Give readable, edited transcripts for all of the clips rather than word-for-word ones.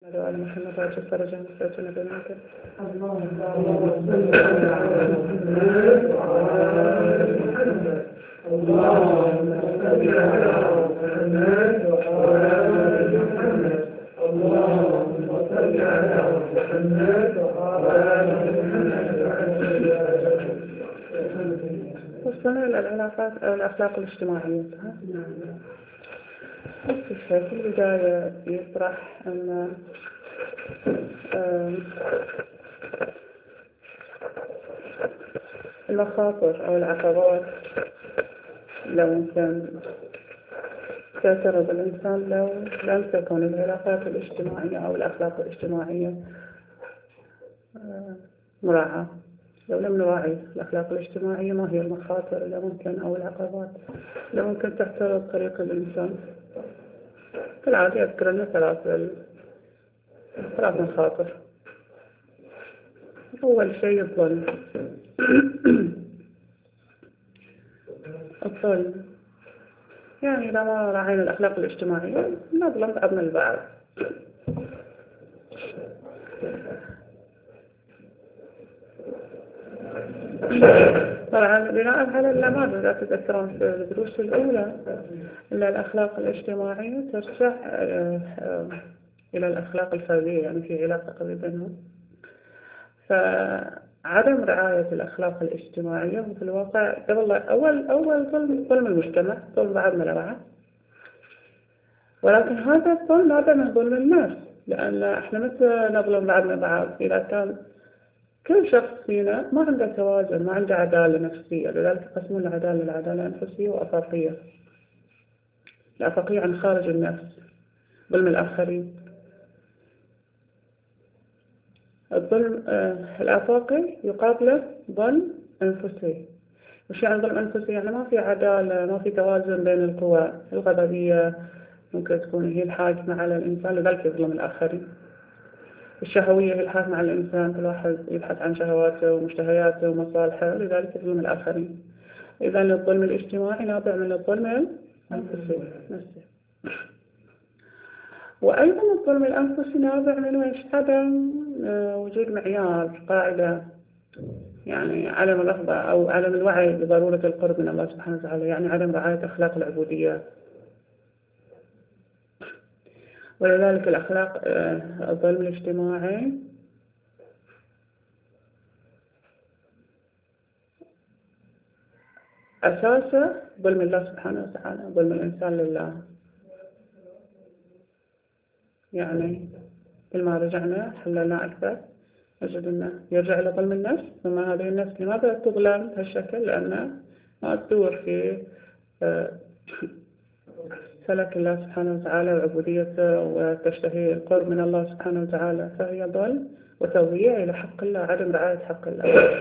وعلى محمد وعلى فرجه وسلسلة بناته. اللهم صل على محمد وعلى آل محمد. اللهم صل على محمد وعلى آل محمد. اللهم صل على محمد وعلى آل محمد. وصلنا إلى الأخلاق الاجتماعية. في البداية يطرح أن المخاطر أو العقبات لو إنسان تعترض الإنسان لو لم تكن العلاقات الاجتماعية أو الأخلاق الاجتماعية مراعاة. لو لم نراعي الأخلاق الاجتماعية ما هي المخاطر اللي ممكن أو العقبات اللي ممكن تعترض طريق الإنسان؟ كالعادة أذكر لنا ثلاث مخاطر. أول شيء الظلم. الظلم يعني إذا ما راعينا الأخلاق الاجتماعية نظلم بعضنا البعض. طبعا بناء على النماذج التي تذكرون في الدروس الأولى إن الأخلاق الاجتماعية ترجع إلى الأخلاق الفردية، يعني في علاقة قوية بينهم. فعدم رعاية الأخلاق الاجتماعية في الواقع قبل أول ظلم المجتمع، ظلم بعضنا لبعض، ولكن هذا الظلم نابع من ظلم الناس، لأن إحنا متى نظلم بعضنا بعض؟ إذا كان كل شخص فينا ما عنده توازن، ما عنده عدالة نفسية. لذلك يقسمون العدالة لعدالة أنفسية وأفاقية. الأفاقية عن خارج النفس، ظلم الآخرين. الظلم الآفاقي يقابله ظلم أنفسي. وش يعني ظلم أنفسي؟ يعني ما في عدالة، ما في توازن بين القوى. الغضبية ممكن تكون هي الحاكمة على الإنسان، لذلك يظلم الآخرين. الشهوية هي الحاكمة على الإنسان، كل واحد يبحث عن شهواته ومشتهياته ومصالحه، لذلك يظلم الآخرين. إذا الظلم الاجتماعي نابع من الظلم الأنفسي نفسه. وأيضا الظلم الأنفسي نابع من عدم وجود معيار، قاعدة، يعني عدم الرغبة أو عدم الوعي بضرورة القرب من الله سبحانه وتعالى، يعني عدم رعاية أخلاق العبودية. ولذلك الأخلاق الظلم الاجتماعي أساسه ظلم الله سبحانه وتعالى، ظلم الإنسان لله. يعني كل ما رجعنا حللنا أكثر نجد أنه يرجع إلى ظلم النفس. ثم هذه النفس لماذا تظلم بهالشكل؟ لأنها ما تدور في سلك الله سبحانه وتعالى وعبوديته وتشتهي القرب من الله سبحانه وتعالى، فهي ظلم وتضييع إلى حق الله، عدم رعاية حق الله.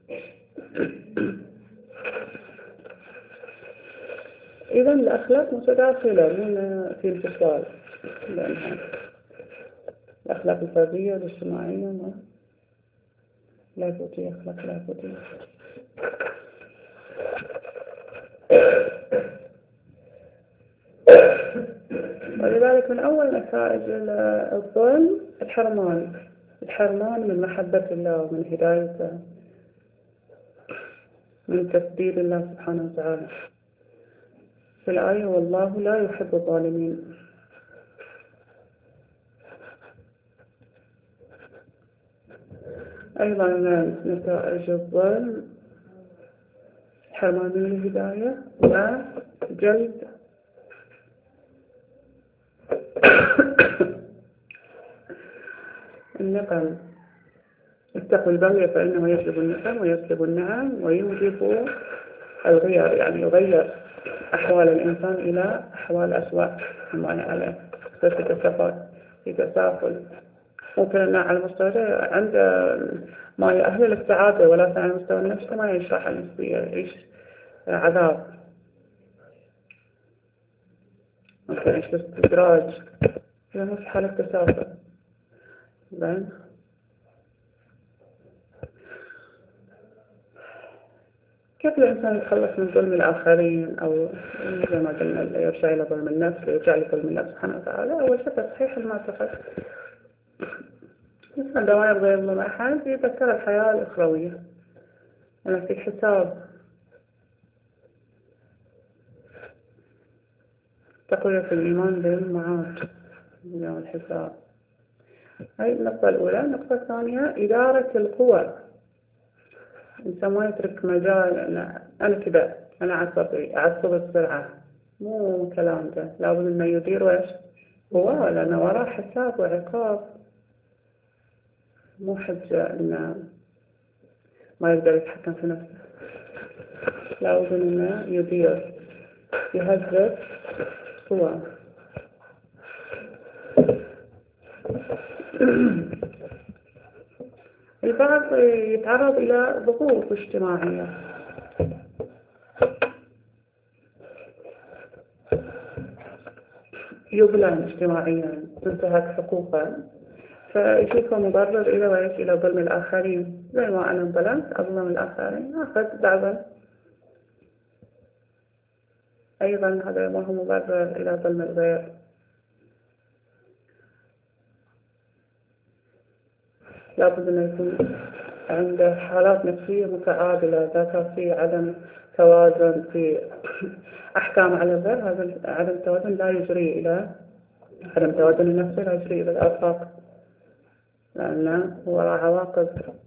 إذا الأخلاق متداخلة من في انفصال بينها، الأخلاق الفردية والاجتماعية لاهوتية، أخلاق لاهوتية. ولذلك من أول نتائج الظلم الحرمان من محبة الله ومن هدايته، من تسديد الله سبحانه وتعالى. في الآية والله لا يحب الظالمين. أيضا نتائج الظلم حرمان من الهداية وجلد النقم. اتقوا البغي فإنه يسلب النقم ويسلب النعم ويوجب الغير، يعني يغير أحوال الإنسان إلى أحوال أسوأ مما يعلم. في تسافل ممكن أن على المستوى عند ما يأهل للسعادة، ولكن على المستوى النفسي ما يعيش راحة نفسية، يعيش عذاب، ممكن يعيش استدراج، لأنه في حالة تسافل. كيف الإنسان يتخلص من ظلم الآخرين أو زي ما قلنا يرجع إلى ظلم النفس ويرجع لظلم الله سبحانه وتعالى؟ أول شيء تصحيح المعتقد. عندما يرضى يظلم أحد يذكر الحياة الأخروية، أنا في حساب، تقوية في الإيمان بالمعاد يوم الحساب. هاي النقطة الأولى. النقطة الثانية إدارة القوى. الإنسان ما يترك مجال أنا كذا، أنا عصبي، أعصب بسرعة، مو كلام ده. لابد إنه يدير وإيش هو، لأنه وراه حساب وعقاب، مو حجة إنه ما يقدر يتحكم في نفسه. لابد إنه يدير، يهذب قوى. البعض يتعرض إلى ضغوط اجتماعية، يظلم اجتماعيا، تنتهك حقوقه، فيشوفه مبرر إلى ظلم الآخرين. زي ما أنا انظلمت أظلم الآخرين، أخذ دعوة أيضا، هذا ما هو مبرر إلى ظلم الغير. لابد أن يكون عنده حالات نفسية متعادلة، إذا في عدم توازن في أحكام على الغير، هذا عدم التوازن لا يجري إلى عدم التوازن النفسي، لا يجري إلى الآفاق، لأنه هو عواقب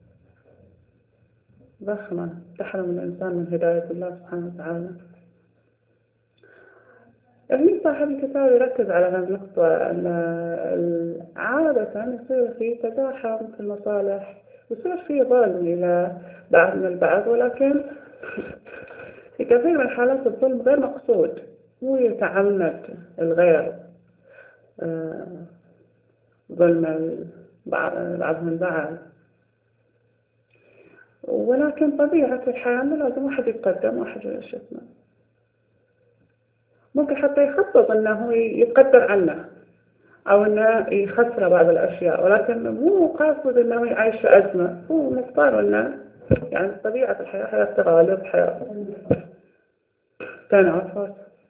ضخمة تحرم الإنسان من هداية الله سبحانه وتعالى. ابن صاحب الكتاب يركز على هذه النقطة، أن عادة يصير في تزاحم في المصالح، يصير في ظلم إلى بعض من البعض، ولكن في كثير من حالات الظلم غير مقصود، مو يتعمد الغير ظلم بعضهم البعض، ولكن طبيعة الحياة لازم واحد يتقدم واحد شو اسمه، ممكن حتى يخطط أنه يتقدر عنه أو أنه يخسر بعض الأشياء، ولكن مو قاصد أنه يعيش في أزمة، هو مختار أنه يعني طبيعة الحياة حياة تغالب، حياة تنافس.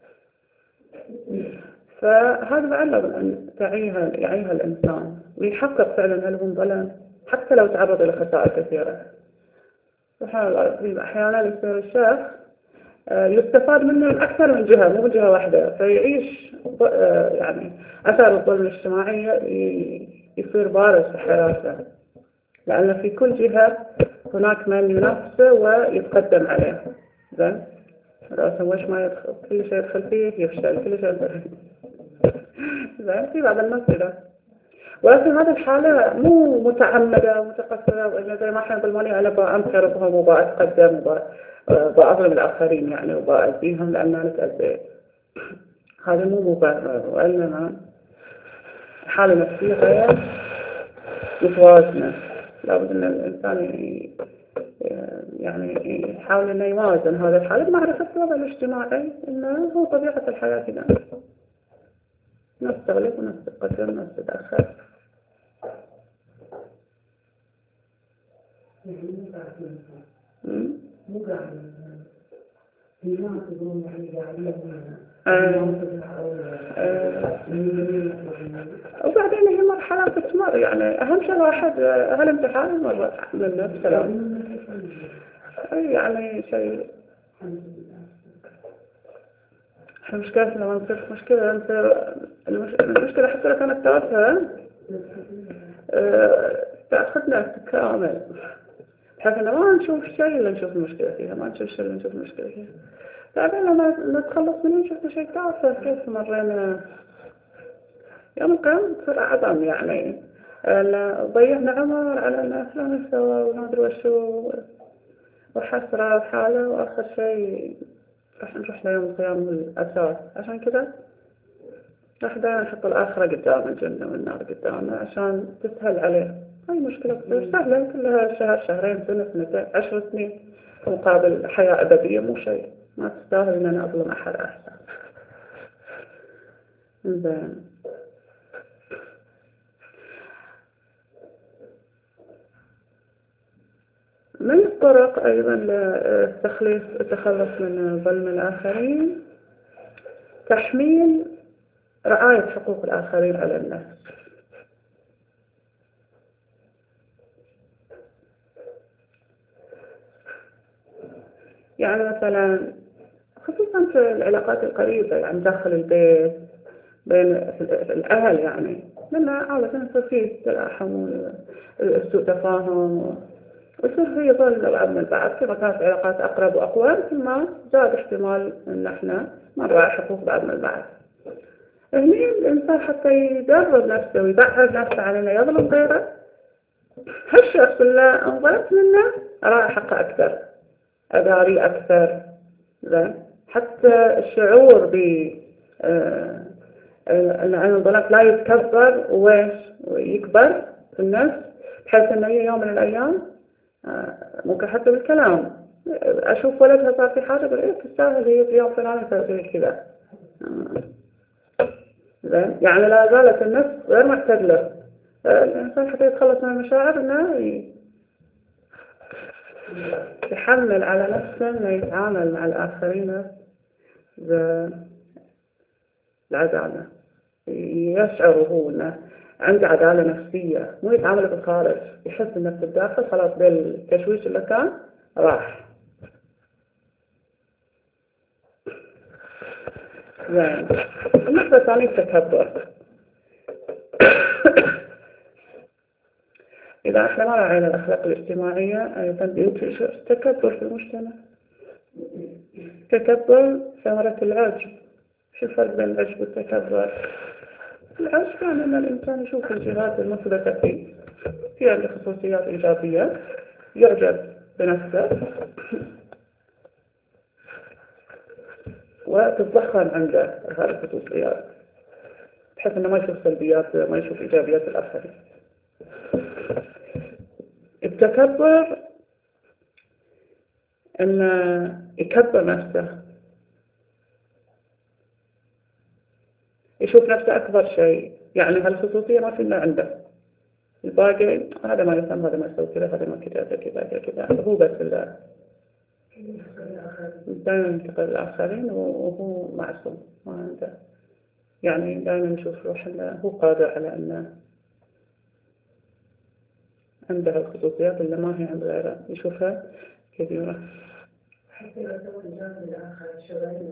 فهذا معلم أن يعيها الإنسان ويحقق فعلا هل هو ظلم، حتى لو تعرض إلى خسائر كثيرة. سبحان الله، أحيانا يصير الشخص يستفاد منه من أكثر من جهة، مو من جهة واحدة، فيعيش يعني أثر الظلم الاجتماعي يصير بارز في حياته، لأن في كل جهة هناك من ينافسه ويتقدم عليه. زين، لو سويش ما يدخل، كل شيء يدخل فيه يفشل، كل شيء يدخل فيه. زين، في بعض الناس كذا، ولكن هذه الحالة مو متعمدة ومتقصدة، وإنه زي ما احنا بالمالي أنا بأنكر بهم وبأتقدم وبأظلم الآخرين يعني وبأذيهم لأن أنا تأذيت. هذا مو مبرر، وإنما حالة نفسية غير متوازنة. لابد أن الإنسان يعني يحاول أنه يوازن هذا الحالة بمعرفة الوضع الاجتماعي، أنه هو طبيعة الحياة كذا، ناس تغلب وناس تتقدم وناس تتأخر. مو قاعد في ناس يقولون يعني قاعدين وبعدين هي مرحلة تتمر، يعني أهم شيء الواحد هالامتحان مرة منه بسلام، يعني شيء. المشكلة لما نصير في مشكلة المشكلة حتى لو كانت تافهة تأخذنا كامل، بحيث أنه ما نشوف شيء إلا نشوف المشكلة فيها، ما نشوف شيء إلا نشوف المشكلة فيها. بعدين لما نتخلص منه نشوف شيء تافه، كيف مرينا يوم القيامة تصير أعظم، يعني ضيعنا عمر على أن فلان سوى ونادر وشو وحسرة وحالة، وآخر شيء راح نروح ليوم القيامة الأساس. عشان كذا راح دائما نحط الآخرة قدام الجنة والنار قدامنا عشان تسهل عليه. هاي مشكلة تصير سهلة، كلها شهر شهرين سنة سنتين 10 سنين مقابل حياة أبدية، مو شيء، ما تستاهل إن أنا أظلم أحد أحسن. زين، من الطرق أيضا للتخلص من ظلم الآخرين تحميل رعاية حقوق الآخرين على النفس. يعني مثلا خصوصا في العلاقات القريبة، يعني داخل البيت بين الأهل، يعني لأن عادة يصير فيه تلاحم وسوء تفاهم، ويصير فيه ظل بعضنا البعض. كما كانت العلاقات أقرب وأقوى كل ما زاد احتمال إن احنا ما نراعي حقوق بعضنا البعض. هني الإنسان حتى يدرب نفسه ويبعد نفسه عن إنه يظلم غيره، هالشخص اللي انظلمت منه أراعي حقه أكثر، أداري أكثر. زين، حتى الشعور ب أن انظلمت لا يتكبر ويكبر في النفس، بحيث أنه يوم من الأيام ممكن حتى بالكلام أشوف ولدها صار في حاجة بقول إيه تستاهل هي في يوم فلاني تسوي كذا. زين، يعني لا زالت النفس غير معتدلة. الإنسان حتى يتخلص من المشاعر إنه يحمل على نفسه إنه يتعامل مع الآخرين بالعدالة، يشعر هو إنه عنده عدالة نفسية، مو يتعامل بالخارج، يحس إنه في الداخل خلاص بالتشويش اللي كان راح. زين، النقطة الثانية التكبر. إذا احنا ما راعينا الأخلاق الاجتماعية أيضا بينتشر التكبر في المجتمع. التكبر ثمرة العجب. شو الفرق بين العجب والتكبر؟ العجب يعني أن الإنسان يشوف الجهات المثبتة فيه، في عنده خصوصيات إيجابية، يعجب بنفسه وتتضخم عنده هذه الخصوصيات، بحيث أنه ما يشوف سلبيات، ما يشوف إيجابيات الآخرين. التكبر أنه يكبر نفسه، يشوف نفسه أكبر شيء، يعني هالخصوصية ما في إلا عنده، الباقي هذا ما يفهم، هذا ما يسوي كذا، هذا ما كذا كذا كذا، هو بس اللي دائما ينتقد الآخرين وهو معصوم ما عنده، يعني دائما يشوف روح أنه هو قادر على أنه عنده الخصوصيات اللي ما هي عند غيره، يشوفها كبيرة. حتى لو تكون جانب الآخر شغالين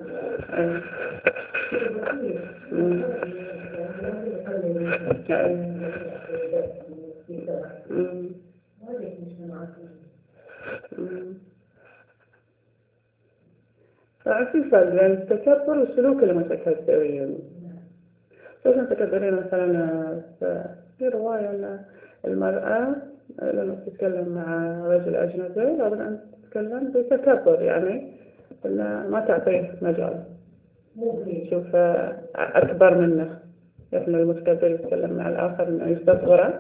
فعشان فرق بين التكبر والسلوك المتكبرين. المتكبرين مثلا في رواية أن المرأة لما تتكلم مع رجل أجنبي لابد أن تتكلم بتكبر، يعني أن ما تعطيه مجال يشوف أكبر منه. يعني المتكبر يتكلم مع الآخر أنه يستصغره،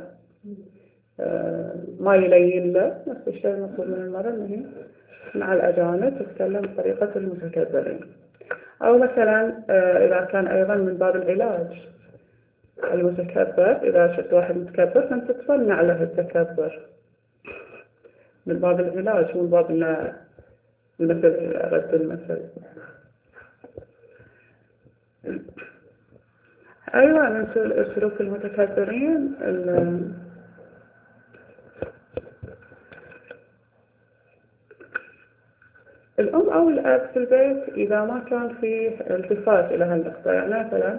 ما يلين له. نفس الشيء المطلوب من المرأة أنه مع الأجانب تتكلم بطريقة المتكبرين. أو مثلا إذا كان أيضا من باب العلاج، المتكبر إذا شفت واحد متكبر فأنت تصنع له التكبر من باب العلاج، مو من باب المثل رد المثل. أيوة، من سلوك المتكبرين الأم أو الأب في البيت إذا ما كان فيه التفات إلى هالنقطة. يعني مثلا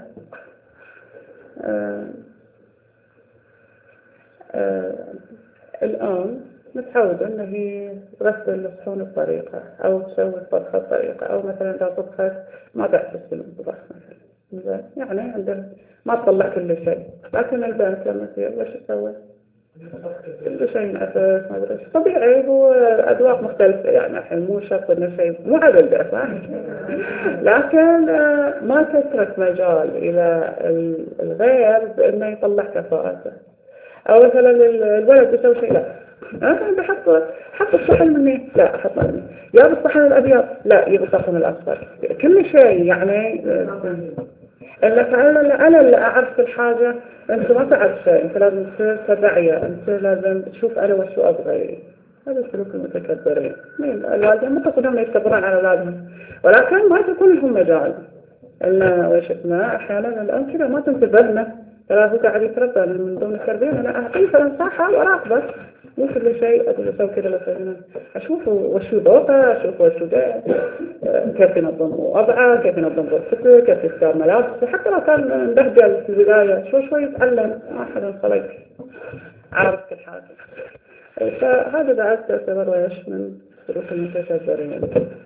الأم متعودة أنه هي تغسل الصحون بطريقة أو تسوي الطبخة بطريقة، أو مثلا إذا طبخت ما تعرف تغسل الطبخ مثلا، يعني عندها ما تطلع كل شيء. لكن البنت لما تصير وش تسوي؟ كل شيء نفس ما أدري إيش. طبيعي هو أذواق مختلفة، يعني الحين مو شرط إنه شيء مو عدل صح، لكن ما تترك مجال إلى الغير بإنه يطلع كفاءته. أو مثلا الولد يسوي شيء، لا أنا بحط الصحن مني، لا أحط مني، يا بالصحن الأبيض، لا يبي الصحن الأصفر، كل شيء يعني لك أنا اللي أعرف الحاجة، أنت ما تعرف شيء، أنت لازم تصير تبعية، أنت لازم تشوف أنا وشو أبغي. هذا سلوك المتكبرين. الوالدين متقدمون يتكبرون على أولادهم، ولكن ما تكون لهم مجال. إن وشفنا أحيانا الأم كذا ما تنتبهنا، ترى هو قاعد يتربى من دون التربية، أنا أعطيه فلنصحه وأراقبه، مو كل شيء أقول أسوي كذا مثلا، أشوف وش ذوقه، أشوف وش ده، كيف ينظم وضعه، كيف ينظم غرفته، كيف يختار ملابسه، حتى لو كان مبهدل في البداية شوي شوي يتعلم، ما حدا خلق عارف كل حاجة. فهذا بعد تعتبر ويش من سلوك المتكبرين.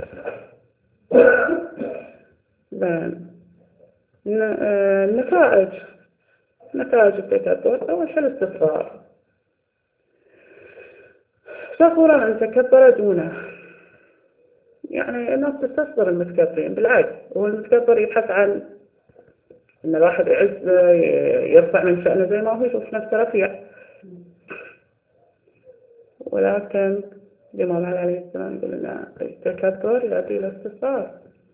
نتائج التكبر. أول شيء الاستصغار، فخورا أن تكبر دونه، يعني الناس تستصغر المتكبرين، بالعكس هو المتكبر يبحث عن أن الواحد يعز يرفع من شأنه زي ما هو يشوف نفسه رفيع، ولكن الإمام علي عليه السلام يقول أن التكبر يؤدي إلى الاستصغار،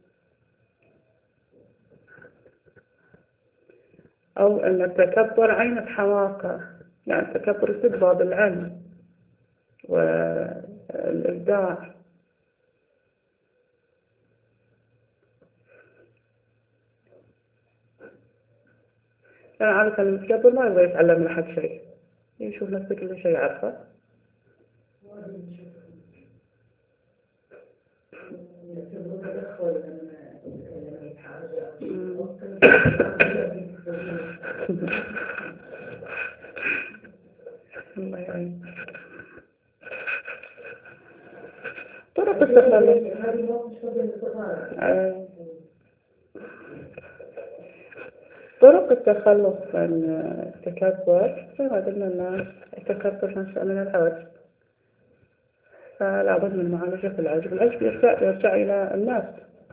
أو أن التكبر عين الحماقة، يعني التكبر يسد باب العلم والإبداع. أنا عارفة أن المتكبر ما يبغى يتعلم من أحد شيء، يشوف نفسه كل شيء عارفه. الله يعين. طرق التخلص طرق التخلص من التكبر، زي ما قلنا أن التكبر نشأ من العجز، فلا بد من معالجة العجز. العجز يرجع إلى الناس،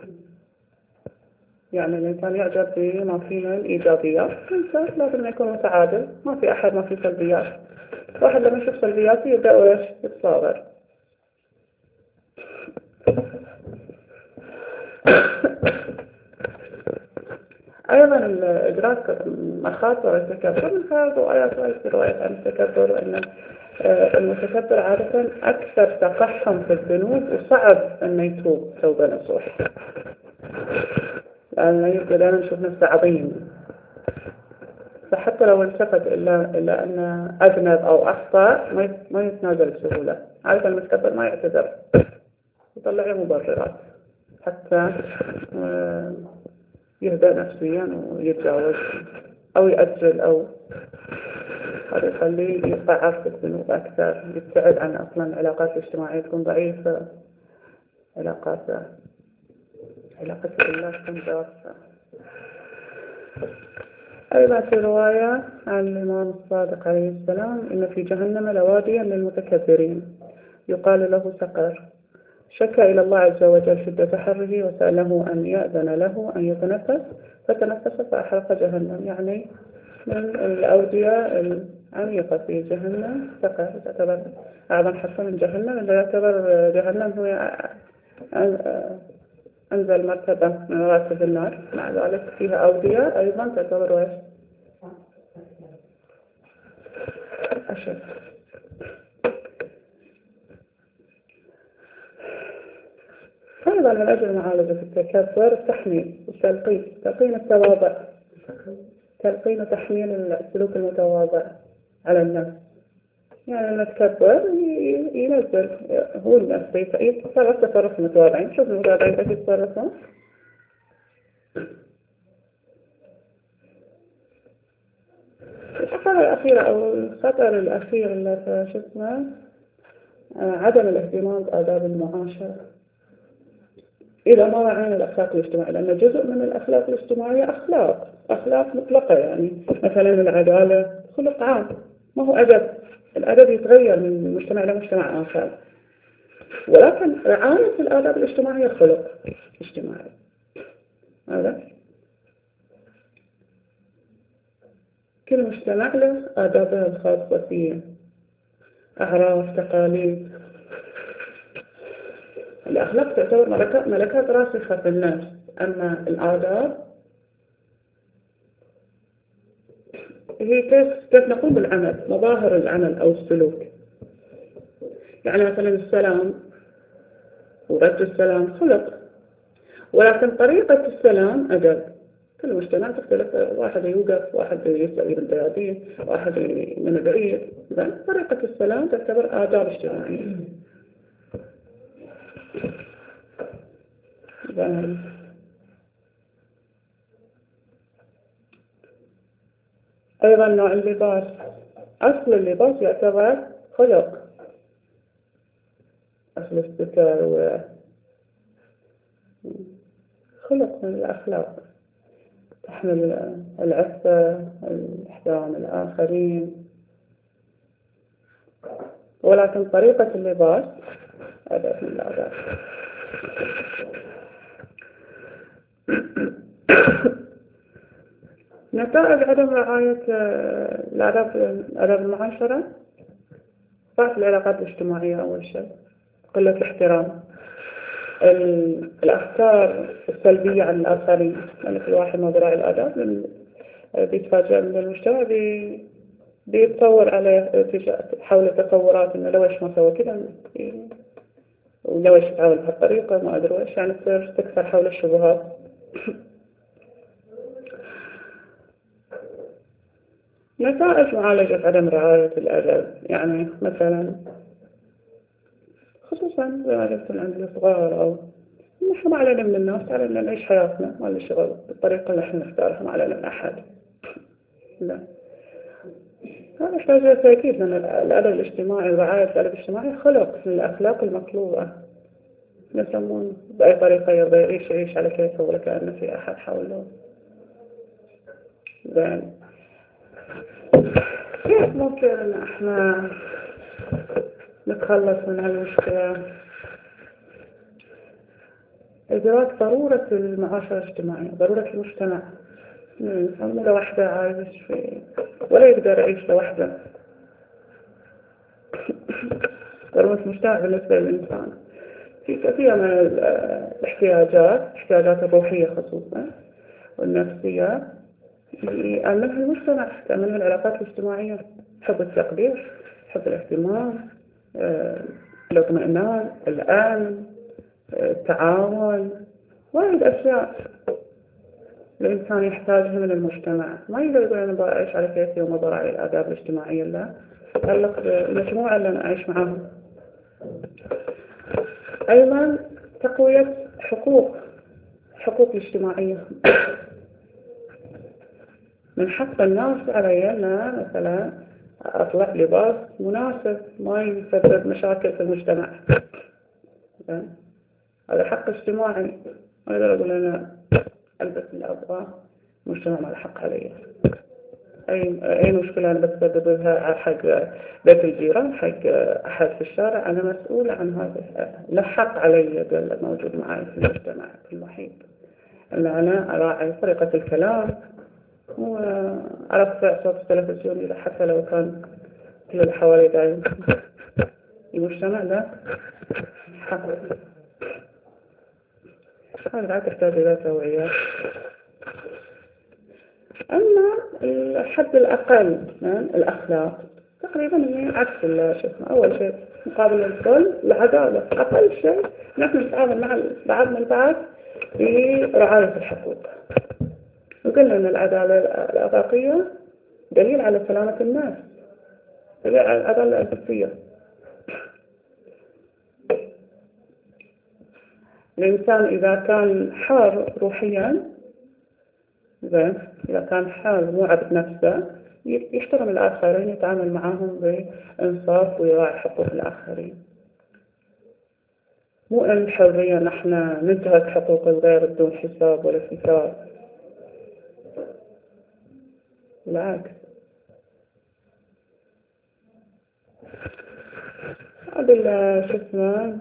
يعني الإنسان يعجب بما فيه من إيجابيات، الإنسان لازم يكون متعادل، ما في أحد ما في سلبيات. واحد لما يشوف سلبياته يبدأ يتصاغر. أيضا إدراك مخاطر التكبر من خلال روايات عن التكبر، أن المتكبر عادة أكثر تقحم في الذنوب وصعب أن يتوب توبة نصوح، لأنه يبدأ نشوف نفسه عظيم، فحتى لو التفت إلا أن أذنب أو أخطأ ما يتنازل بسهولة. عادة المتكبر ما يعتذر، يطلع مبررات حتى يهدأ نفسيا ويتجاوز أو يأجل، أو هذا يخليه يضعف في الذنوب أكثر، يبتعد عن أصلا العلاقات الاجتماعية تكون ضعيفة، علاقته بالله تكون ضعيفة. أيضا في رواية عن الإمام الصادق عليه السلام إن في جهنم لواديا للمتكبرين يقال له سقر، شكى إلى الله عز وجل شدة حره وسأله أن يأذن له أن يتنفس فتنفس فأحرق جهنم. يعني من الأودية العميقة في جهنم سقر، تعتبر أعظم حفرة من جهنم، اللي يعتبر جهنم هو أنزل مرتبة من مراتب النار، مع ذلك فيها أودية أيضا تعتبر أشد. أيضا من أجل معالجة التكبر التحميل والتلقين، تلقين التواضع، تلقين وتحميل السلوك المتواضع على الناس. يعني المتكبر ينزل هو الناس يتصرف تصرف المتواضعين. شوف المتواضعين كيف يتصرفون. الحقيقة الأخيرة أو الخطر الأخير اللي شو اسمه عدم الاهتمام بآداب المعاشرة إذا ما وعينا الأخلاق الاجتماعية، لأن جزء من الأخلاق الاجتماعية أخلاق مطلقة، يعني مثلا العدالة خلق عام، ما هو أدب. الأدب يتغير من مجتمع إلى مجتمع آخر، ولكن رعاية الآداب الاجتماعية خلق اجتماعي. هذا كل مجتمع له آدابه الخاصة فيه، أعراف، تقاليد. الأخلاق تعتبر ملكات راسخة في الناس، أما الآداب هي كيف نقوم بالعمل، مظاهر العمل أو السلوك. يعني مثلا السلام ورد السلام خلق، ولكن طريقة السلام أدب. كل مجتمع تختلف، واحد يوقف، واحد يسأل بالديادين، واحد من البعيد. طريقة السلام تعتبر آداب اجتماعية. أيضا نوع اللباس. أصل اللباس يعتبر خلق، أصل الستر خلق من الأخلاق، تحمل العفة، الاحترام الآخرين. ولكن طريقة اللباس أداة من الآداب. نتائج عدم رعاية آداب المعاشرة: ضعف العلاقات الاجتماعية أول شيء، قلة الاحترام، الأفكار السلبية عن الآخرين، لأن كل واحد ما براعي الآداب بيتفاجأ من المجتمع، بيتصور عليه حول تصورات إنه لو إيش ما سوى كذا، ولو إيش يتعامل بهالطريقة، ما أدري إيش، يعني تصير تكثر حول الشبهات. نتائج معالجة عدم رعاية الآداب، يعني مثلا خصوصا زي ما قلت عند الصغار، أو نحن ما علينا من الناس، علينا نعيش حياتنا، ما لنا شغل بالطريقة اللي احنا نختارها، ما علينا من أحد. لا، هذا يحتاج تأكيد، لأن الأدب الاجتماعي ورعاية الأدب الاجتماعي خلق من الأخلاق المطلوبة. يسمون بأي طريقة يرضى يعيش على كيفه ولا كأنه في أحد حوله. زين، كيف ممكن أن احنا نتخلص من هالمشكلة؟ إدراك ضرورة المعاشرة الاجتماعية، ضرورة المجتمع. الإنسان لوحده عايش ولا يقدر يعيش لوحده. ضرورة المجتمع بالنسبة للإنسان في كثير من الاحتياجات الروحية خصوصا والنفسية، يأمنها المجتمع، تأمنها العلاقات الاجتماعية، حب التقدير، حب الاهتمام، الاطمئنان، الأمن، التعاون، وايد أشياء الإنسان يحتاجها من المجتمع. ما يقدر يقول أنا بعيش على كيفي وما براعي الآداب الاجتماعية، لا، تتعلق بالمجموعة اللي أنا أعيش معاهم. أيضا تقوية حقوق الاجتماعية. من حق الناس علي أن مثلا أطلع لباس مناسب ما يسبب مشاكل في المجتمع. هذا حق اجتماعي، ما أقدر أقول أنا ألبس اللي أبغاه، المجتمع ما له حق علي. أي مشكلة أنا بسببها حق بيت الجيران، حق أحد في الشارع، أنا مسؤولة عن هذا، له حق علي موجود معي في المجتمع في المحيط، أن أنا أراعي طريقة الكلام وأرفع صوت التلفزيون حتى لو كان كل اللي حوالي دايم. المجتمع له حق. هذا لا تحتاج إلى توعية. أما الحد الأقل من الأخلاق تقريبا هي عكس الشيء. أول شيء مقابل الكل العدالة، أقل شيء نحن نتعامل مع بعضنا البعض برعاية الحقوق. وقلنا أن العدالة الأخلاقية دليل على سلامة الناس، دليل على العدالة النفسية. الإنسان إذا كان حار روحيا، إذا كان حار مو عبد نفسه، يحترم الآخرين، يتعامل معهم بإنصاف ويراعي حقوق الآخرين. مو أن الحرية نحن ننتهك حقوق الغير بدون حساب ولا كتاب، بالعكس. هذا شو اسمه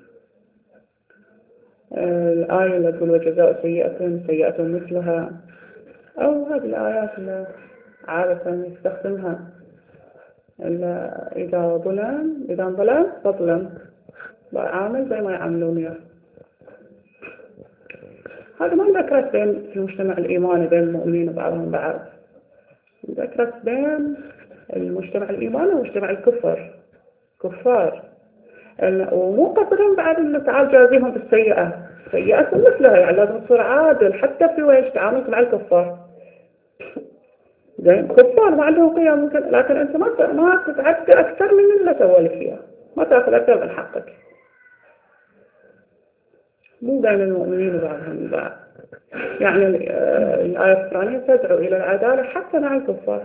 الآية اللي تقول وجزاء سيئة مثلها، أو هذه الآيات اللي عادة يستخدمها إذا ظلم فظلم، بعامل زي ما يعاملوني. هذا ما ذكرت بين في المجتمع الإيماني بين المؤمنين وبعضهم بعض، ذكرت بين المجتمع الإيماني ومجتمع كفار، ومو قصدهم بعد إنه تعال جازيهم بالسيئة، سيئة مثلها، يعني لازم تصير عادل حتى في وجه تعاملك مع الكفار. زين كفار ما عندهم قيم ممكن، لكن أنت ما تتعدى أكثر من اللي سوى لك إياه، ما تأخذ أكثر من حقك. مو بين المؤمنين وبعضهم البعض. يعني الآية القرآنية تدعو إلى العدالة حتى مع الكفار.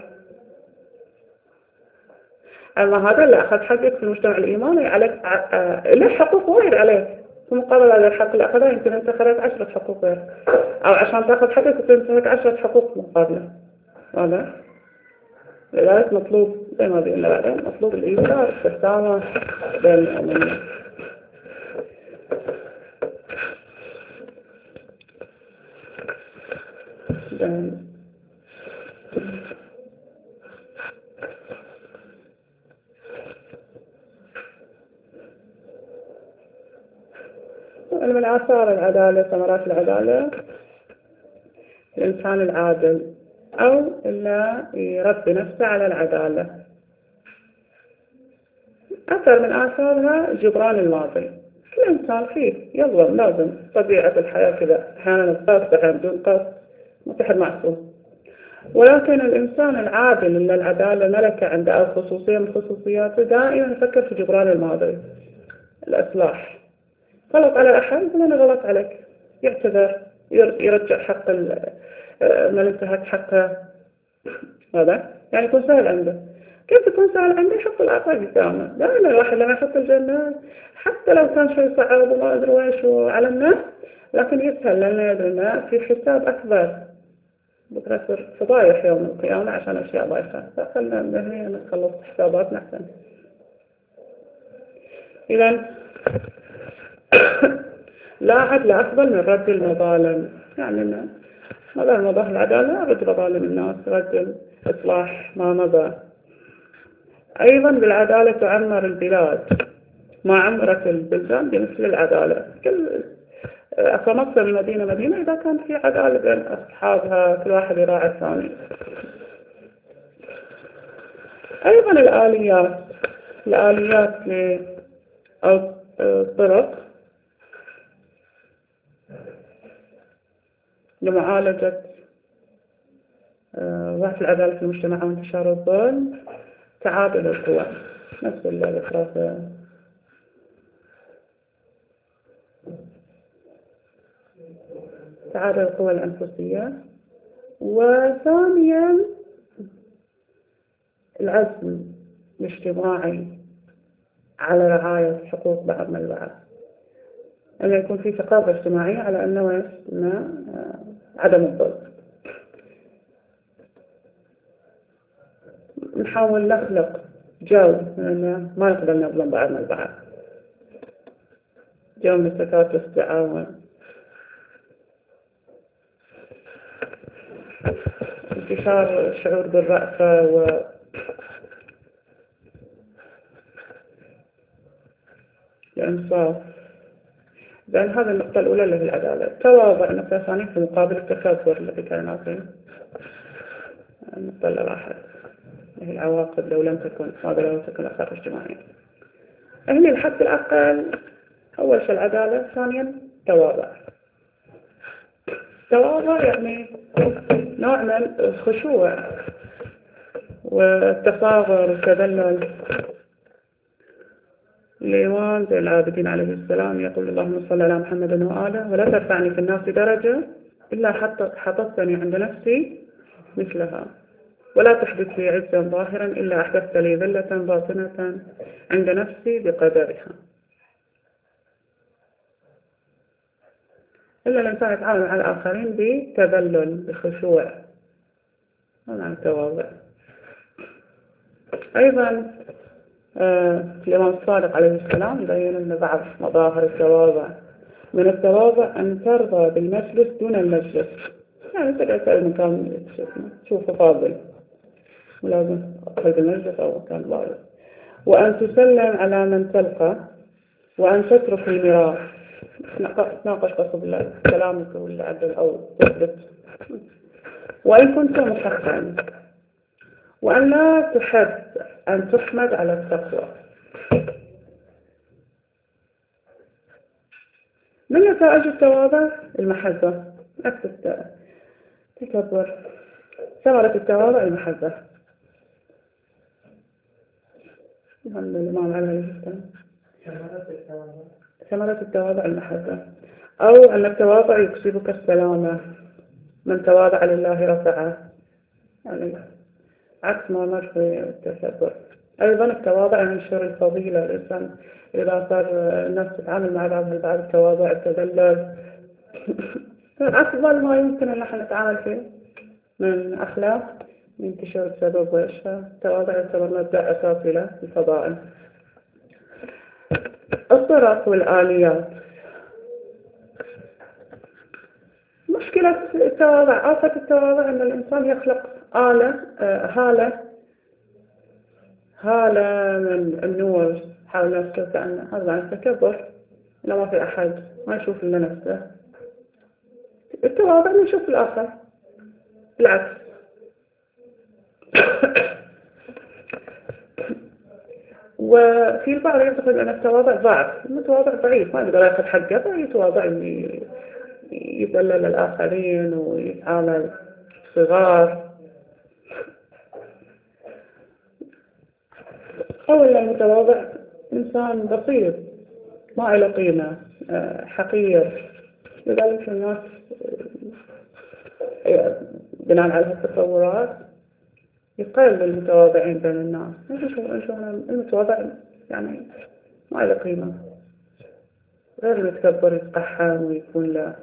أما هذا اللي أخذ حقك في المجتمع الإيماني عليك له حقوق وايد عليك، في مقابل هذا الحق اللي أخذه يمكن أنت أخذت 10 حقوق غير، أو عشان تأخذ حقك تمتلك 10 حقوق مقابلة. هذا لذلك مطلوب زي ما قلنا بعدين، مطلوب الإيثار والتسامح بين المؤمنين. من آثار العدالة، ثمرات العدالة، الإنسان العادل أو اللي يربي نفسه على العدالة. أثر من آثارها جبران الماضي. كل إنسان فيه يظلم، لازم طبيعة الحياة كذا، أحيانا بقصد أحيانا بدون قصد، ما في حد معصوم. ولكن الإنسان العادل اللي العدالة ملكة عنده أو خصوصية من خصوصياته دائما يفكر في جبران الماضي، الإصلاح. غلط على أحد يقول أنا غلط عليك، يعتذر، يرجع حق من انتهك حقه. هذا يعني يكون سهل عنده. كيف يكون سهل عنده؟ يحط الآخر قدامه. دائما الواحد لما يحط الجنة حتى لو كان شيء صعب وما أدري ويش وعلى الناس، لكن يسهل لأنه يدري أنه في حساب أكبر، بترسل فضايح يوم القيامة عشان أشياء ضايفة. فخلنا نهي نخلص حساباتنا أحسن. إذن لا عدل أفضل من رد المظالم. يعني ماذا المظاهر العدالة؟ رد مظالم الناس، رد الإصلاح ما مضى. أيضا بالعدالة تعمر البلاد، ما عمرت البلدان بمثل العدالة. أصمت المدينة مدينة إذا كان في عدالة بين أصحابها، كل واحد يراعي الثاني. أيضا الآليات أو الطرق لمعالجة ضعف العدالة في المجتمع وانتشار الظلم، تعادل القوى، نفس الإفراط، تعادل القوى الأنفسية. وثانيا العزم الاجتماعي على رعاية حقوق بعضنا البعض، أن يكون في ثقافة اجتماعية على أنه عدم الظلم. نحاول نخلق جو أنه ما نقدر نظلم بعضنا البعض، جو من التكاتف والتعاون، انتشار الشعور بالرأفة والإنصاف. لأن هذه النقطة الأولى اللي هي العدالة. التواضع النقطة الثانية في مقابل التكبر الذي كان عظيم. النقطة اللي راحت هي العواقب لو لم تكن، ماذا لو تكن آثار اجتماعية. هني الحد الأقل أول شيء العدالة، ثانيا التواضع. التواضع يعني نوع من الخشوع والتصاغر والتذلل. الإمام زين العابدين عليه السلام يقول اللهم صل على محمد وآله ولا ترفعني في الناس درجة إلا حطتني عند نفسي مثلها، ولا تحدث لي عزا ظاهرا إلا أحدثت لي ذلة باطنة عند نفسي بقدرها. إلا الإنسان يتعامل مع الآخرين بتذلل، بخشوع، هذا عن التواضع. أيضا الإمام الصادق عليه السلام يبين لنا بعض مظاهر التواضع. من التواضع أن ترضى بالمجلس دون المجلس، يعني تقعد في مكان تشوفه فاضل ولازم تدخل بالمجلس أو مكان فاضل. وأن تسلم على من تلقى، وأن تترك المراء، تناقش قصد الله كلامك ولا عدل أو تثبت، وإن كنت محقا، وأن لا تحب أن تحمد على التقوى. من نتائج التواضع المحبة. عكس التكبر. ثمرة التواضع المحبة. الحمد لله ما عليه السلام. ثمرة التواضع المحبة، أو أن التواضع يكسبك السلامة. من تواضع لله رفعه، يعني عكس ما مر في التكبر. أيضا التواضع ينشر الفضيلة. الإنسان إذا صار الناس تتعامل مع بعضها البعض التواضع التذلل أفضل ما يمكن أن نحن نتعامل فيه من أخلاق ينتشر بسبب وإيش التواضع يعتبر مبدأ أساسي له في الفضائل. الطرق والآليات. مشكلة التواضع، آفة التواضع أن الإنسان يخلق هالة من النور حول نفسه، كأنه هذا عن التكبر، إنه ما في أحد ما يشوف إلا نفسه. التواضع يشوف الآخر بالعكس. وفي البعض يعتقد أن التواضع ضعف. المتواضع ضعيف ما يقدر يأخذ حقه، يتواضع يذلل الآخرين ويتعامل صغار. أولا المتواضع إنسان بسيط ما له قيمة، حقير. لذلك الناس بناء على هالتصورات يقل المتواضعين بين الناس. المتواضع يعني ما له قيمة، غير المتكبر يتقحم ويكون له.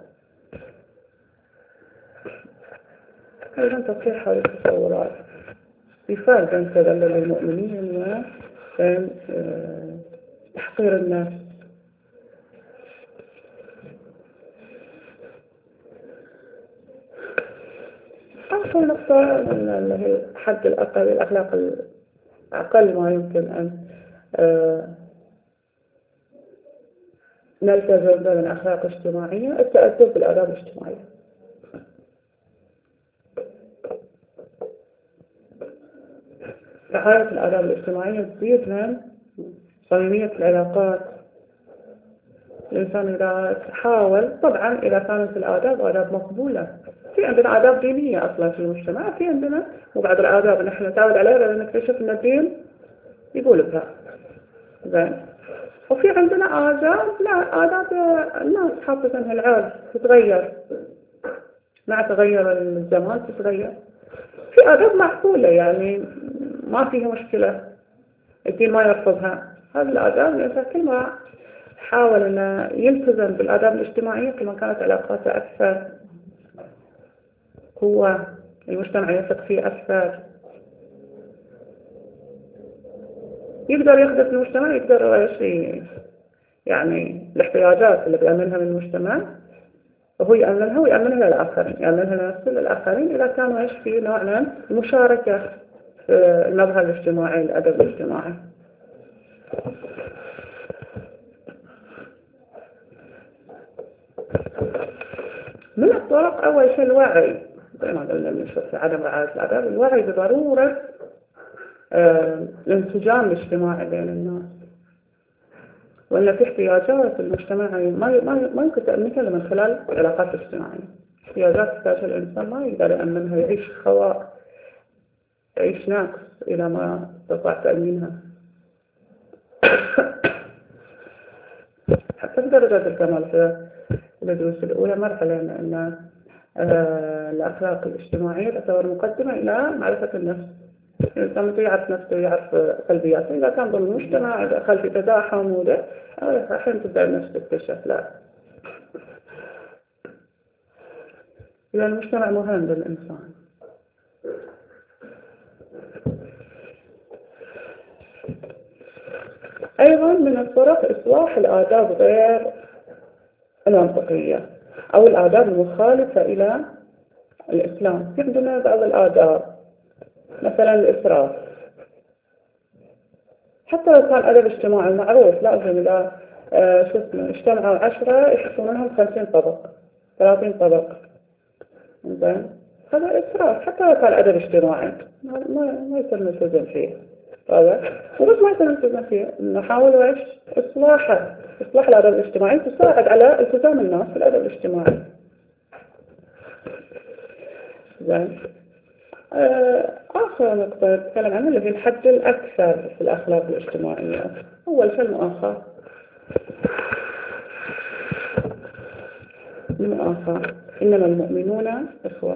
أيضا تصحيح هذه التصورات. في فرق بين تذلل المؤمنين وبين تحقير الناس. آخر نقطة اللي هي الحد الأقل، الأخلاق الأقل ما يمكن أن نلتزم به من أخلاق اجتماعية، التأدب بالآداب الاجتماعية. رعاية الآداب الاجتماعية تزيد من صميمية العلاقات. الإنسان إذا حاول، طبعا إذا كانت الآداب آداب مقبولة. في عندنا آداب دينية أصلا في المجتمع، في عندنا وبعض الآداب اللي نحن نتعود عليها لأن نكتشف أن الدين يقول بها. زين. وفي عندنا آداب، لا آداب الناس حافظ أنها العرف تتغير مع تغير الزمان تتغير. في آداب معقولة يعني ما فيها مشكلة، الدين ما يرفضها. هذه الآداب الإنسان كل ما حاول أن يلتزم بالآداب الاجتماعية كل ما كانت علاقاته أكثر قوة، المجتمع يثق فيه أكثر، يقدر يخدم المجتمع، يقدر يعني الاحتياجات اللي بيأمنها من المجتمع وهو يأمنها ويأمنها للآخرين، يأمنها لنفسه للآخرين إذا كانوا في نوع من المشاركة في المظهر الاجتماعي، الأدب الاجتماعي. من الطرق أول شيء الوعي، زي ما قلنا بنشوف في عدم رعاية الآداب، الوعي بضرورة الانسجام الاجتماعي بين الناس، وأن في احتياجات المجتمعية ما يمكن تأمنها من خلال العلاقات الاجتماعية. احتياجات يحتاجها الإنسان ما يقدر يأمنها، يعيش خواء، يعيش ناقص إلى ما استطاع تأمينها. حتى في درجات الكمال في الدروس الأولى مر علينا أن الأخلاق الاجتماعية تعتبر مقدمة إلى معرفة النفس. الإنسان متى يعرف نفسه يعرف سلبياته. إذا كان ضمن المجتمع دخل في تزاحم وده الحين تبدأ النفس تكتشف لا. إذا المجتمع مهم للإنسان. أيضا من الطرق إصلاح الآداب غير المنطقية أو الآداب المخالفة إلى الإسلام. في عندنا بعض الآداب مثلا الإسراف، حتى لو كان أدب اجتماعي معروف لازم إذا اجتمعوا 10 يحطون لهم 50 طبق 30 طبق. زين، هذا إسراف حتى لو كان أدب اجتماعي ما يصير نلتزم فيه. هذا وبس ما يصير نلتزم فيه، نحاول إصلاحه إصلاح الأدب الاجتماعي تساعد على التزام الناس في الأدب الاجتماعي. زين. آخر نقطة نتكلم عنها اللي هي الحد الأكثر في الأخلاق الاجتماعية. أول شيء المؤاخاة. المؤاخاة، إنما المؤمنون إخوة.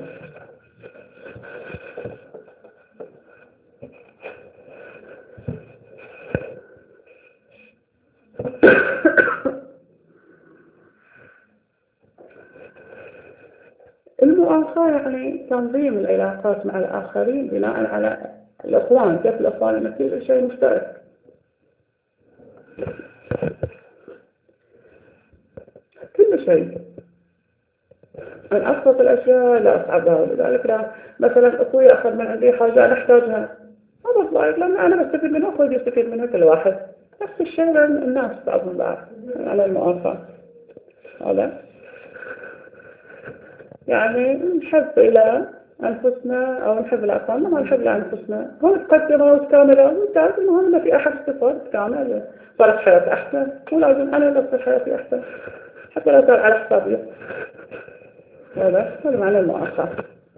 المؤاخاة يعني تنظيم العلاقات مع الآخرين بناء على الإخوان، كيف الإخوان يمثلون شيء مشترك. كل شيء من أبسط الأشياء لا أصعبها، ولذلك لا مثلا أخوي أخذ من عندي حاجة أنا أحتاجها، هذا ضايق لأن أنا بستفيد منه وأخوي يستفيد منه كل واحد. نفس الشيء الناس بعضهم بعض على المؤاخاة. هذا يعني نحب إلى أنفسنا أو نحب الآخرين ما نحب لأنفسنا، هو تقدمه وتكامله ممتاز، المهم إن في أحد الصفات تكامل صارت حياتي أحسن، ولازم أنا اللي أصير حياتي أحسن حتى لا صار على حسابي. هذا معنى المؤاخاة.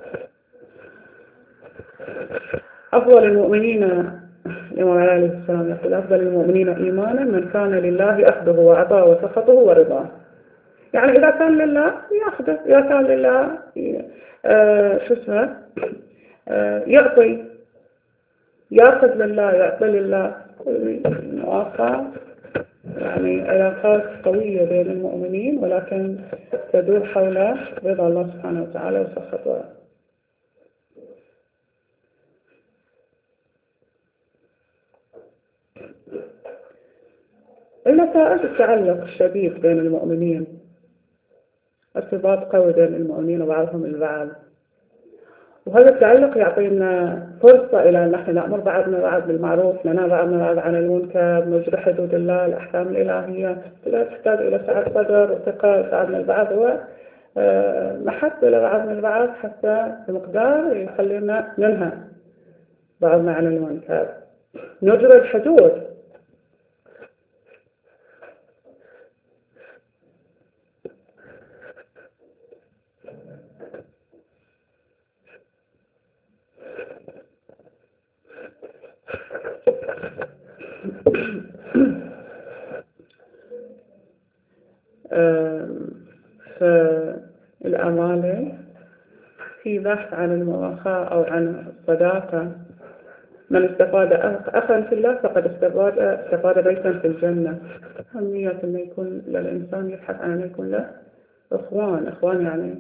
أفضل المؤمنين، الإمام علي عليه السلام يقول أفضل المؤمنين إيمانا من كان لله أخذه وعطاه وسخطه ورضاه. يعني إذا كان لله يأخذه، إذا كان لله شو اسمه يعطي، يأخذ لله يعطي لله. المؤاخاة يعني علاقات قوية بين المؤمنين، ولكن تدور حول رضا الله سبحانه وتعالى وسخطه. النتائج التعلق الشديد بين المؤمنين، ارتباط قوي بين المؤمنين وبعضهم البعض، وهذا التعلق يعطينا فرصة إلى أن نحن نأمر بعضنا بعض بالمعروف، ننهى بعضنا بعض عن المنكر، نجري حدود الله، الأحكام الإلهية. لا تحتاج إلى سعة صدر وثقة يساعدنا البعض ومحبة لبعضنا البعض حتى بمقدار يخلينا ننهى بعضنا عن المنكر، نجري الحدود. فالأمانة في بحث عن المؤاخاة أو عن الصداقة، من استفاد أخا في الله فقد استفاد بيتا في الجنة. أهمية أن يكون للإنسان يبحث عن أن يكون له إخوان يعني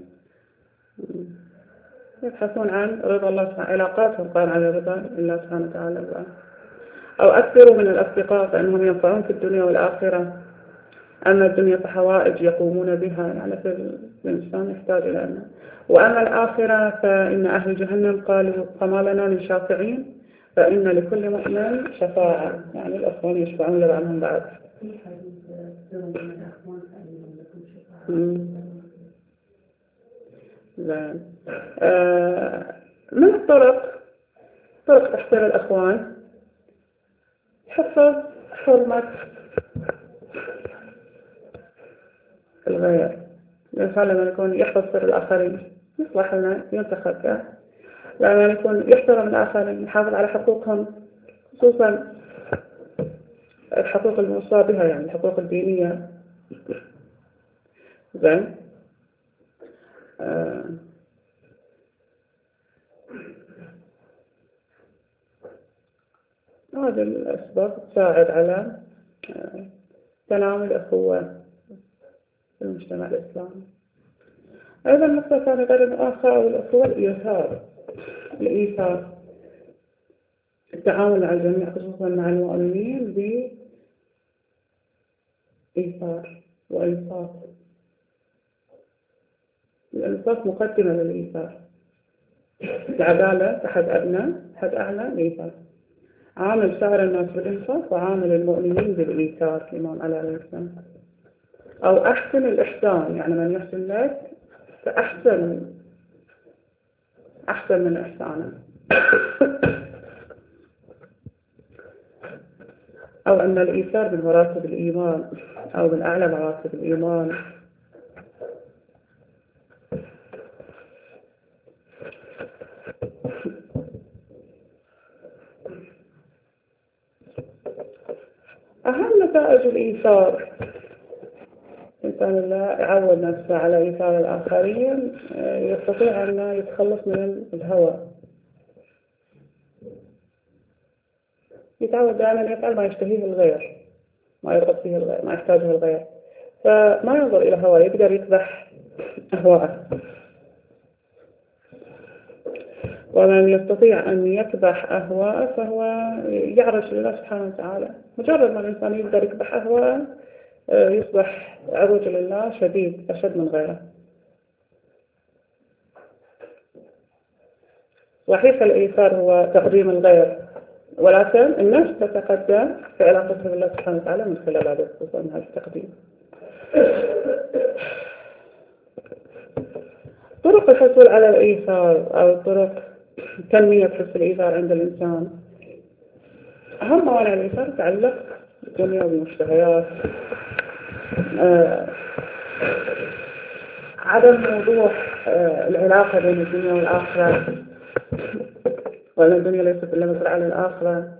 يبحثون عن رضا الله سبحانه، علاقاتهم قائمة على رضا الله سبحانه وتعالى. أو أكثروا من الأصدقاء فإنهم ينفعون في الدنيا والآخرة، أما الدنيا فحوائج يقومون بها، يعني الإنسان يحتاج إلى أنه. وأما الآخرة فإن أهل جهنم قالوا فما لنا من شافعين فإن لكل مؤمن شفاعة، يعني الأخوان يشفعون لبعضهم بعض. من طرق تحصيل الأخوان حفظ حرمة الغير. الإنسان لما يكون يحفظ سر الآخرين يصلح لنا ينتخب، لما يكون يحترم الآخرين يحافظ على حقوقهم، خصوصا الحقوق الموصى بها، يعني الحقوق الدينية. زين. هذه الأسباب تساعد على تناول الأخوة في المجتمع الإسلامي. أيضا نقطة ثانية غير المؤاخاة والأخوة الإيثار، التعامل مع الجميع خصوصا مع المؤمنين بإيثار وإنصاف. الإنصاف مقدمة للإيثار، العدالة تحت أدنى تحت أعلى الإيثار. عامل سائر الناس بالإنصاف وعامل المؤمنين بالإيثار. الإمام علي عليه السلام. أو أحسن الإحسان، يعني من يحسن لك فأحسن من إحسانه. أو أن الإيثار من مراتب الإيمان أو من أعلى مراتب الإيمان. أهم نتائج الإيثار، الإنسان اللي يعود نفسه على إيثار الآخرين يستطيع أن يتخلص من الهوى، يتعود دائما يفعل ما يشتهيه الغير، ما يرغب فيه الغير، ما يحتاجه الغير، فما ينظر إلى هواه، يقدر يكبح أهواءه. ومن يستطيع أن يكبح أهواءه فهو يعرج لله سبحانه وتعالى. مجرد ما الإنسان يقدر يكبح أهواءه يصبح عروج لله شديد، أشد من غيره. صحيح الإيثار هو تقديم الغير، ولكن النفس تتقدم في علاقتها بالله سبحانه وتعالى من خلال هذا التقديم. طرق الحصول على الإيثار أو طرق تنمية حس الإيثار عند الإنسان. أهم موانع الإيثار تتعلق بالدنيا وبالمشتهيات، عدم وضوح العلاقة بين الدنيا والآخرة، وأن الدنيا ليست إلا مزرعة للآخرة.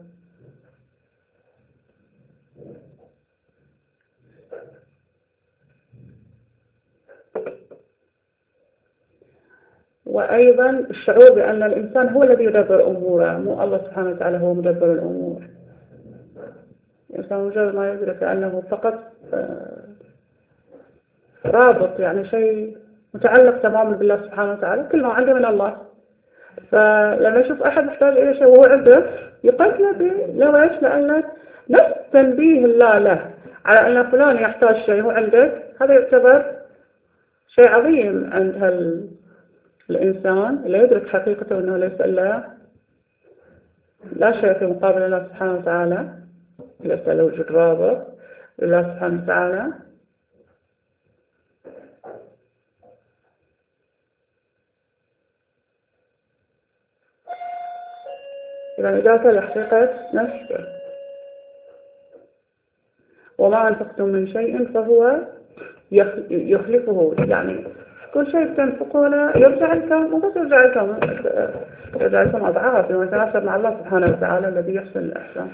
وأيضا الشعور بأن الإنسان هو الذي يدبر أموره، مو الله سبحانه وتعالى هو مدبر الأمور. الإنسان مجرد ما يدرك أنه فقط رابط، يعني شيء متعلق تماما بالله سبحانه وتعالى، كل ما عنده من الله. فلما يشوف أحد محتاج إلى شيء وهو عنده يقتله ليش؟ لأن نفس تنبيه الله له على أن فلان يحتاج شيء هو عندك، هذا يعتبر شيء عظيم عند الإنسان اللي يدرك حقيقته أنه ليس إلا لا شيء في مقابل الله سبحانه وتعالى، ليس له وجود رابط لله سبحانه وتعالى. إذا إضافة لحقيقة نفسه، وما أنفقتم من شيء فهو يخلفه، يعني كل شيء تنفقونه يرجع لكم، وبس يرجع لكم أضعاف لما يتناسب مع الله سبحانه وتعالى الذي يحسن الإحسان.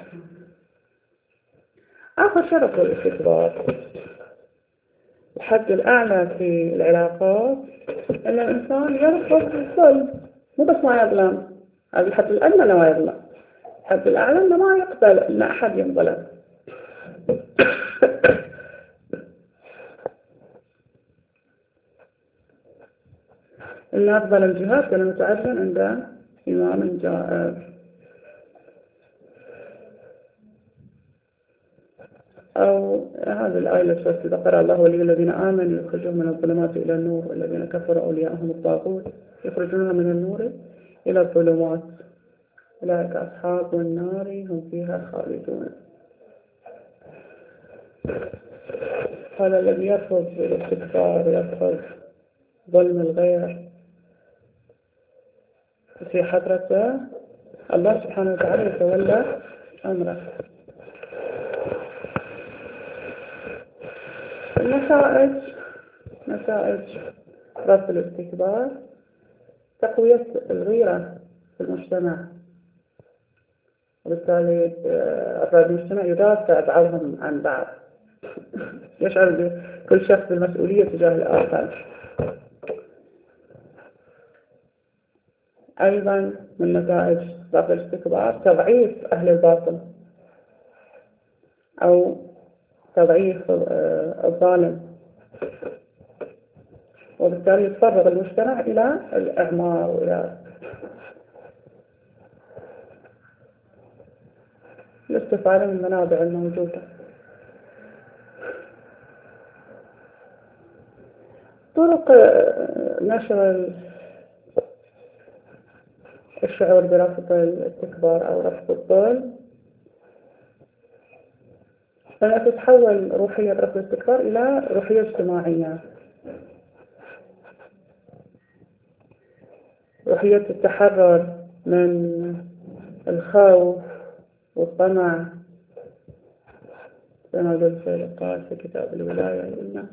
آخر شرط الاستكبار، الحد الأعلى في العلاقات أن الإنسان يرفض الظلم، مو بس ما يظلم، هذا الحد الأدنى أنه ما يظلم، الحد الأعلى أنه ما يقبل أن أحد ينظلم. إن أفضل الجهاد كلمة عدل عند إمام جائر. أو هذه الآية التي ذكر الله ولي الذين آمنوا يخرجون من الظلمات إلى النور، والذين كفروا أولياءهم الطاغوت يخرجونها من النور إلى الظلمات، أولئك أصحاب النار هم فيها خالدون. هذا الذي يرفض الاستكبار، يرفض ظلم الغير في حضرته، الله سبحانه وتعالى يتولى أمره. نتائج رفض الاستكبار تقوية الغيرة في المجتمع، وبالتالي أفراد المجتمع يدافع بعضهم عن بعض، يشعر كل شخص بالمسؤولية تجاه الآخر. أيضا من نتائج رفض الاستكبار تضعيف أهل الباطل أو تضعيف الظالم، وبالتالي يتفرغ المجتمع إلى الإعمار وإلى الاستفادة من المنابع الموجودة. طرق نشر الشعور برفض الاستكبار أو رفض الظلم، أن تتحول روحية رفض الاستكبار إلى روحية اجتماعية، روحية التحرر من الخوف والطمع تنازل الخيرقات في كتاب الولاية للناس.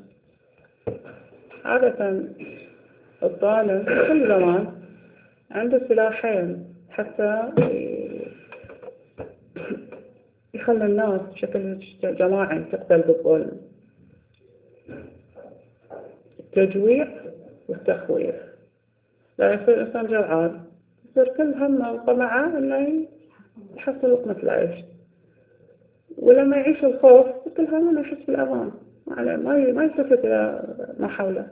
عادة الظالم في كل زمان عنده سلاحين حتى يخلي الناس بشكل جماعي تقبل بالظلم: التجويع والتخويف. لا يصير إنسان جوعان، يصير كل همه وطمعه إنه يحصل لقمة العيش، ولما يعيش الخوف كل همه إنه يحس بالأمان، ما يلتفت إلى ما حوله.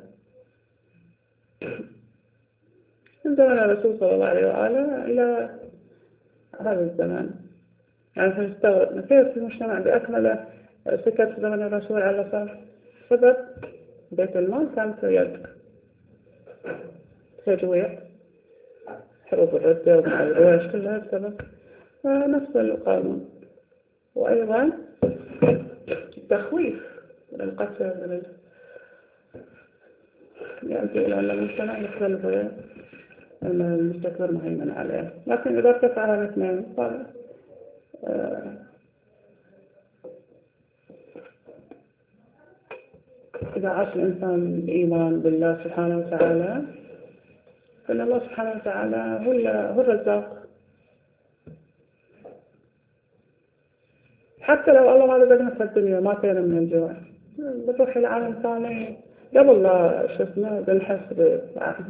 من زمن الرسول صلى الله عليه وآله إلى هذا الزمان، يعني سنستغرب كيف في المجتمع بأكمله سكت في زمن الرسول على الأساس سبب بيت المال كان في يد تجويع، حروب الردة والرويش كلها بسبب نفس القانون. وأيضا التخويف من القتل من يؤدي إلى أن المجتمع يختلف أن المستكبر مهيمن عليه. لكن إذا ارتفع على الاثنين صار إذا عاش الإنسان الإيمان بالله سبحانه وتعالى فإن الله سبحانه وتعالى هو الرزاق. حتى لو الله ما رزقنا في الدنيا ما كان من الجوع، بتروح العالم ثاني قبل لا شو اسمه بالحسب.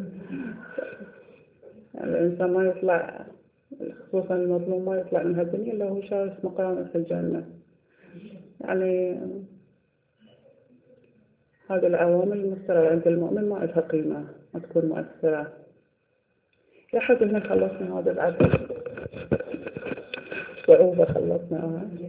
يعني الإنسان ما يطلع، خصوصا المظلوم، ما يطلع من هالدنيا إلا هو شايف مقامه في الجنة. يعني هذه العوامل المؤثرة عند المؤمن ما لها قيمة، ما تكون مؤثرة. لحد هنا خلصنا هذا العدد، صعوبة خلصناها.